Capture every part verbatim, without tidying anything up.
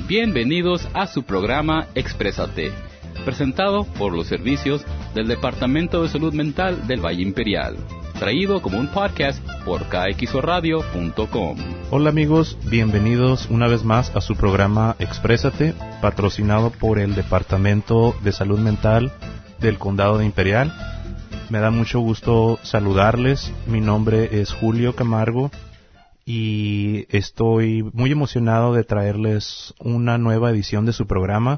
Bienvenidos a su programa Exprésate, presentado por los servicios del Departamento de Salud Mental del Valle Imperial, traído como un podcast por K X O radio punto com. Hola amigos, bienvenidos una vez más a su programa Exprésate, patrocinado por el Departamento de Salud Mental del Condado de Imperial. Me da mucho gusto saludarles. Mi nombre es Julio Camargo y estoy muy emocionado de traerles una nueva edición de su programa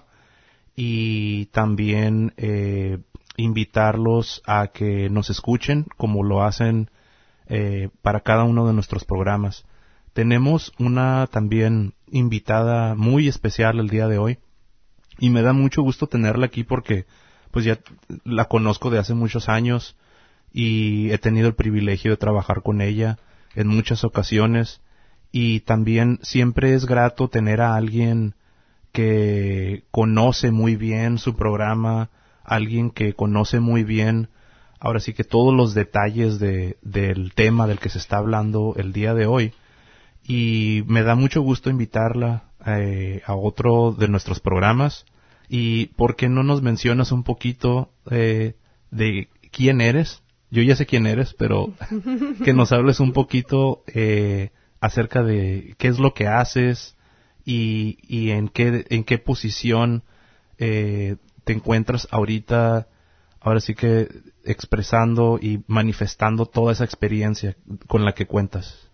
y también eh, invitarlos a que nos escuchen como lo hacen eh, para cada uno de nuestros programas. Tenemos una también invitada muy especial el día de hoy y me da mucho gusto tenerla aquí porque pues ya la conozco de hace muchos años y he tenido el privilegio de trabajar con ella en muchas ocasiones, y también siempre es grato tener a alguien que conoce muy bien su programa, alguien que conoce muy bien, ahora sí que todos los detalles de, del tema del que se está hablando el día de hoy, y me da mucho gusto invitarla eh, a otro de nuestros programas. ¿Y por qué no nos mencionas un poquito eh, de quién eres? Yo ya sé quién eres, pero que nos hables un poquito eh, acerca de qué es lo que haces y, y en qué en qué posición eh, te encuentras ahorita, ahora sí que expresando y manifestando toda esa experiencia con la que cuentas.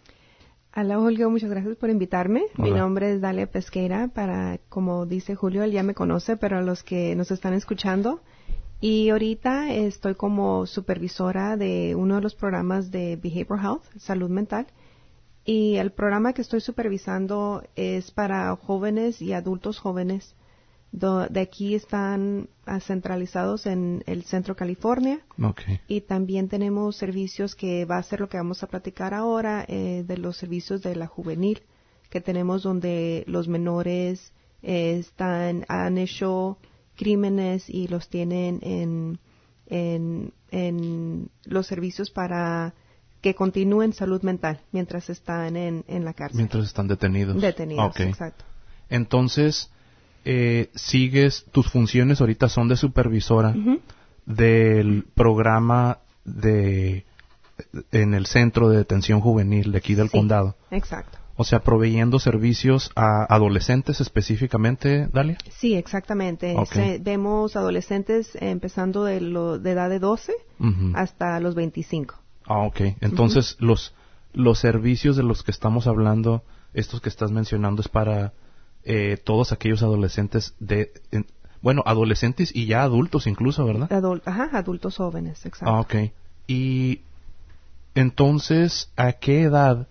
Hola Julio, muchas gracias por invitarme. Hola. Mi nombre es Dalia Pesqueira, para, como dice Julio, él ya me conoce, pero a los que nos están escuchando. Y ahorita estoy como supervisora de uno de los programas de Behavioral Health, Salud Mental. Y el programa que estoy supervisando es para jóvenes y adultos jóvenes. Do, de aquí están uh, centralizados en el Centro California. Okay. Y también tenemos servicios que va a ser lo que vamos a platicar ahora, eh, de los servicios de la juvenil que tenemos, donde los menores eh, están, han hecho crímenes y los tienen en, en, en los servicios para que continúen salud mental mientras están en, en la cárcel. Mientras están detenidos. Detenidos, Okay. exacto. Entonces, eh, sigues, tus funciones ahorita son de supervisora Uh-huh. del programa de en el Centro de Detención Juvenil de aquí del Sí, condado. Exacto. O sea, proveyendo servicios a adolescentes específicamente, Dalia. Sí, exactamente. Okay. Se, vemos adolescentes eh, empezando de, lo, de edad de doce Uh-huh. hasta los veinticinco. Ah, ok. Entonces, uh-huh. los los servicios de los que estamos hablando, estos que estás mencionando, es para eh, todos aquellos adolescentes de... En, bueno, adolescentes y ya adultos incluso, ¿verdad? Adul- Ajá, adultos jóvenes, exacto. Ah, ok. Y entonces, ¿a qué edad,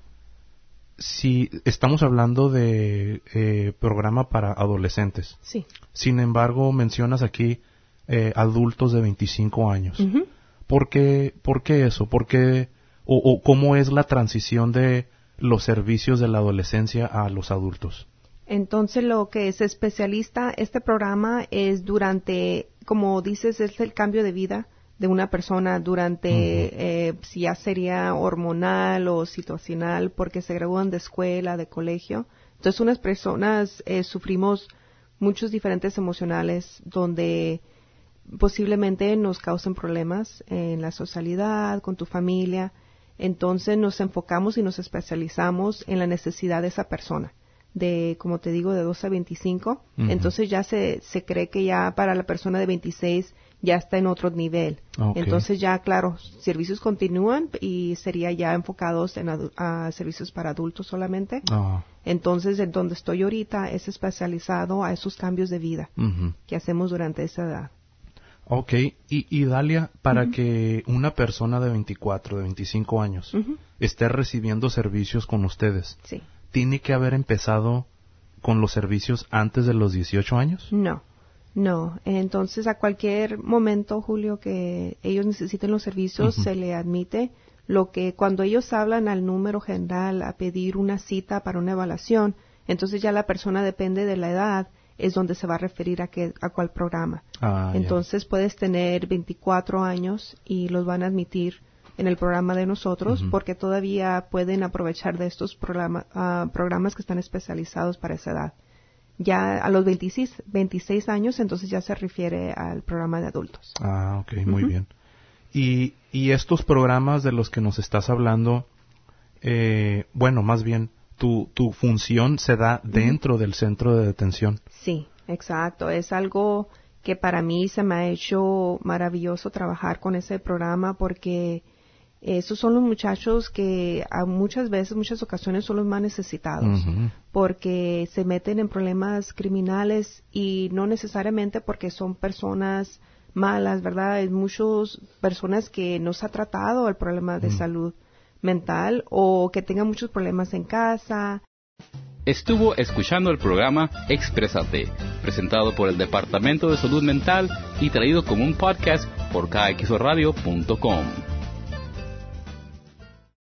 si estamos hablando de eh, programa para adolescentes? Sí. Sin embargo, mencionas aquí eh, adultos de veinticinco años. Uh-huh. ¿Por qué, ¿Por qué eso? ¿Por qué, o, o cómo es la transición de los servicios de la adolescencia a los adultos? Entonces, lo que es especialista, este programa es durante, como dices, es el cambio de vida de una persona durante, uh-huh. eh, si ya sería hormonal o situacional, porque se gradúan de escuela, de colegio. Entonces, unas personas eh, sufrimos muchos diferentes emocionales donde posiblemente nos causen problemas en la socialidad, con tu familia. Entonces, nos enfocamos y nos especializamos en la necesidad de esa persona, de, como te digo, de doce a veinticinco. Uh-huh. Entonces ya se, se cree que ya para la persona de veintiséis ya está en otro nivel. Okay. Entonces ya, claro, servicios continúan y sería ya enfocados en adu- a servicios para adultos solamente. Oh. Entonces, en donde estoy ahorita es especializado a esos cambios de vida uh-huh. que hacemos durante esa edad. Ok, y, y Dalia, para uh-huh. que una persona de veinticuatro, de veinticinco años uh-huh. esté recibiendo servicios con ustedes, sí. ¿tiene que haber empezado con los servicios antes de los dieciocho años? No, no. Entonces, a cualquier momento, Julio, que ellos necesiten los servicios, uh-huh. se le admite. Lo que cuando ellos hablan al número general a pedir una cita para una evaluación, entonces ya la persona, depende de la edad, es donde se va a referir a, qué, a cuál programa. Ah, entonces yeah. puedes tener veinticuatro años y los van a admitir en el programa de nosotros, uh-huh. porque todavía pueden aprovechar de estos programa, uh, programas que están especializados para esa edad. Ya a los veintiséis, veintiséis años, entonces ya se refiere al programa de adultos. Ah, ok, muy Uh-huh. bien. Y, y estos programas de los que nos estás hablando, eh, bueno, más bien, tu, tu función se da dentro uh-huh. del centro de detención. Sí, exacto. Es algo que para mí se me ha hecho maravilloso trabajar con ese programa porque esos son los muchachos que a muchas veces, muchas ocasiones son los más necesitados uh-huh. porque se meten en problemas criminales y no necesariamente porque son personas malas, ¿verdad? Hay muchas personas que no se ha tratado el problema de uh-huh. salud mental o que tengan muchos problemas en casa. Estuvo escuchando el programa Exprésate, presentado por el Departamento de Salud Mental y traído como un podcast por K X O radio punto com.